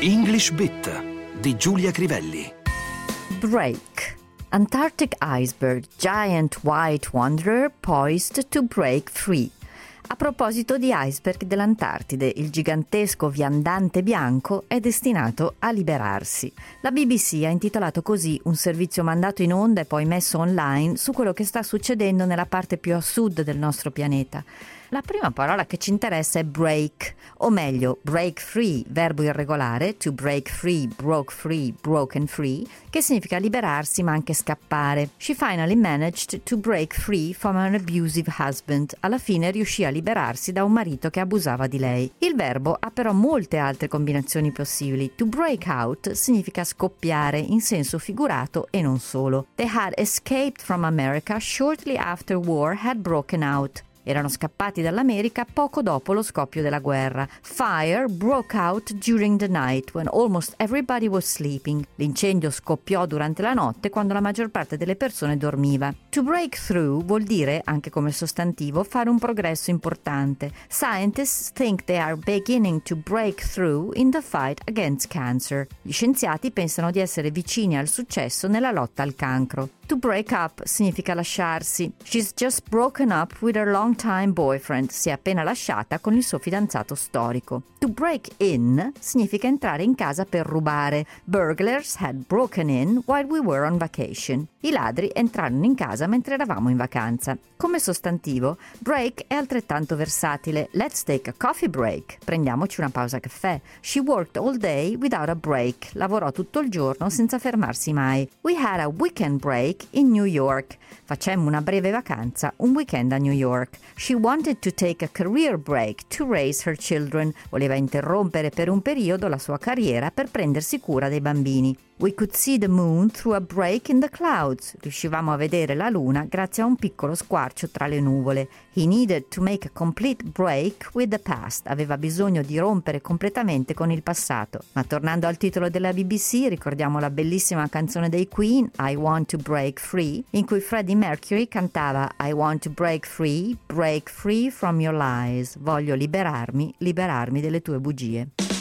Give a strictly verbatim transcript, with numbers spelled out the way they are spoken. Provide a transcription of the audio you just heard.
English Bit di Giulia Crivelli. Break. Antarctic iceberg, giant white wanderer poised to break free. A proposito di iceberg dell'Antartide, il gigantesco viandante bianco è destinato a liberarsi. La B B C ha intitolato così un servizio mandato in onda e poi messo online su quello che sta succedendo nella parte più a sud del nostro pianeta. La prima parola che ci interessa è break, o meglio break free, verbo irregolare, to break free, broke free, broken free, che significa liberarsi ma anche scappare. She finally managed to break free from an abusive husband. Alla fine riuscì a liberarsi da un marito che abusava di lei. Il verbo ha però molte altre combinazioni possibili. To break out significa scoppiare in senso figurato e non solo. They had escaped from America shortly after war had broken out. Erano scappati dall'America poco dopo lo scoppio della guerra. Fire broke out during the night when almost everybody was sleeping. L'incendio scoppiò durante la notte quando la maggior parte delle persone dormiva. To break through vuol dire, anche come sostantivo, fare un progresso importante. Scientists think they are beginning to break through in the fight against cancer. Gli scienziati pensano di essere vicini al successo nella lotta al cancro. To break up significa lasciarsi. She's just broken up with her long-time boyfriend. Si è appena lasciata con il suo fidanzato storico. To break in significa entrare in casa per rubare. Burglars had broken in while we were on vacation. I ladri entrarono in casa mentre eravamo in vacanza. Come sostantivo, break è altrettanto versatile. Let's take a coffee break. Prendiamoci una pausa caffè. She worked all day without a break. Lavorò tutto il giorno senza fermarsi mai. We had a weekend break in New York. Facemmo una breve vacanza, un weekend a New York. She wanted to take a career break to raise her children. Voleva interrompere per un periodo la sua carriera per prendersi cura dei bambini. We could see the moon through a break in the clouds. Riuscivamo a vedere la luna grazie a un piccolo squarcio tra le nuvole. He needed to make a complete break with the past. Aveva bisogno di rompere completamente con il passato. Ma tornando al titolo della B B C, ricordiamo la bellissima canzone dei Queen, I Want to Break Free, in cui Freddie Mercury cantava I want to break free, break free from your lies. Voglio liberarmi, liberarmi delle tue bugie.